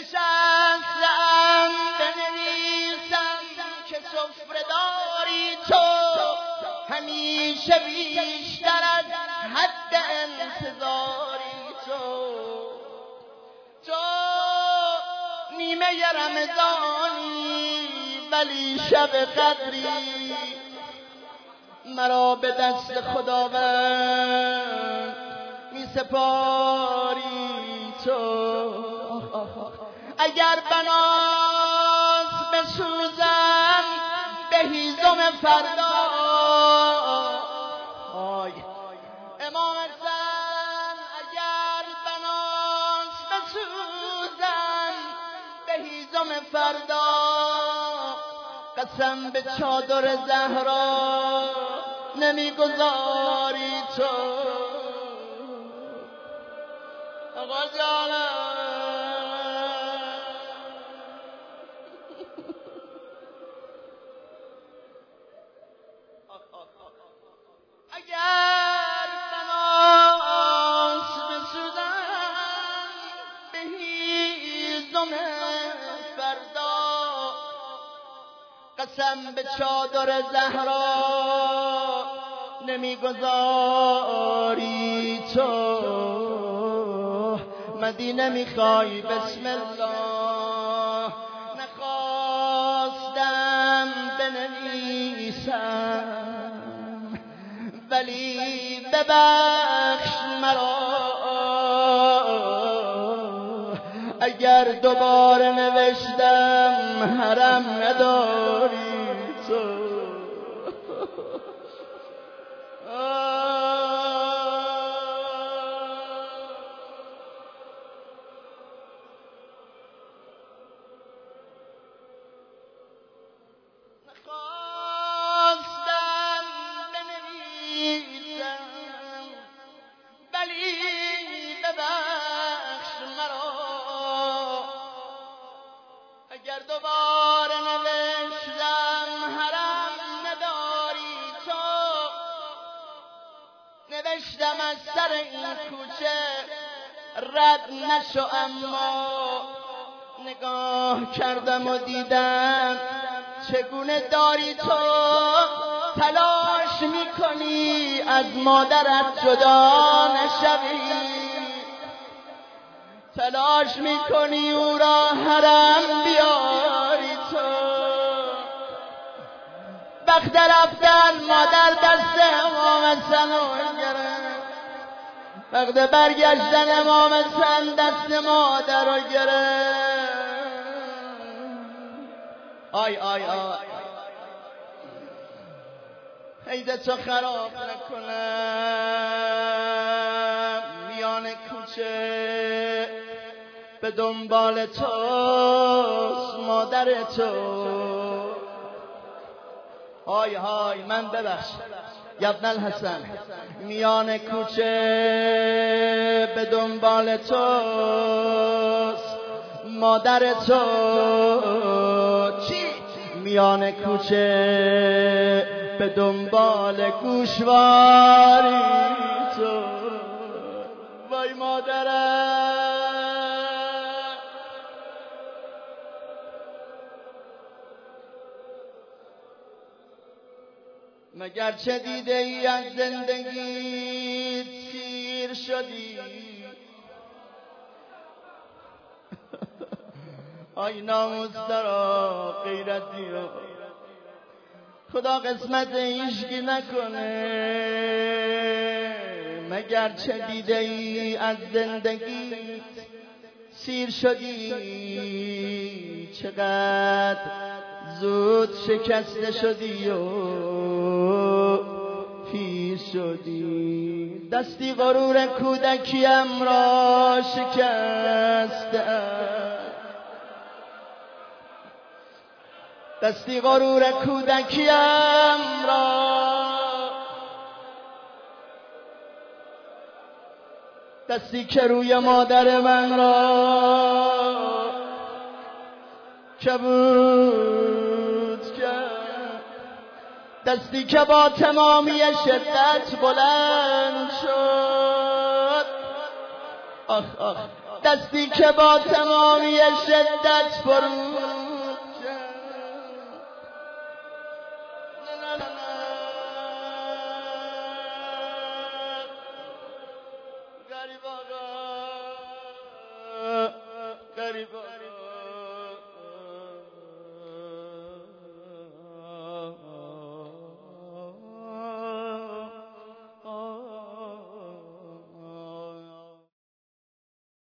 نشستم بنویسم که سفره داری تو، همیشه بیشتر از حد انتظاری تو نیمه رمضانی ولی شب قدری، مرا به دست خداوند می سپاری تو. اگر بناس بسوزم به هیزم فردا، امام حسن اگر بناس بسوزم به هیزم فردا، قسم به چادر زهرا نمیگذاری تو. آقا جانم اگر بناس بسوزم به هیزم فردا، قسم به چادر زهرا نمیگذاری تو. مدینه میخوای بسم الله، نخواستم بنویسم ولی ببخش مرا، اگر دوباره نوشتم حرم نداری تو. نخواستم بنویسم ولی ببخش مرا، اگر دوباره نوشتم حرم نداری تو. نوشتم از سر این کوچه رد نشو، اما نگاه کردم و دیدم چگونه داری تو تلاش میکنی از مادرت جدا نشوی، تلاش میکنی او را حرم بیاری تو. وقت رفتن مادر دست امام حسن رو گرفت، وقت برگشتن امام حسن دست مادر رو گرفت. آی آی آی عیدتو خراب نکنم، میان کوچه به دنبال توست مادر تو. آی های من ببخش ابن الحسن، میان کوچه به دنبال توست مادر تو. چی؟ میان کوچه به دنبال گوشواری تو. وای مادرم، مگر چه دیده ای از زندگی سیر شدی؟ آی ناموس دارا غیرتی رو خدا قسمت هیچکی نکنه. مگر چه دیده ای از زندگی سیر شدی؟ چقدر زود شکسته شدی و پیر شدی. دستی غرور کودکیم را شکستم، دستی غرور کودکیم را، دستی که روی مادر من را کبود کرد، دستی که با تمامی شدت بلند شد. آخ آخ دستی که با تمامی شدت فرود غریب آقا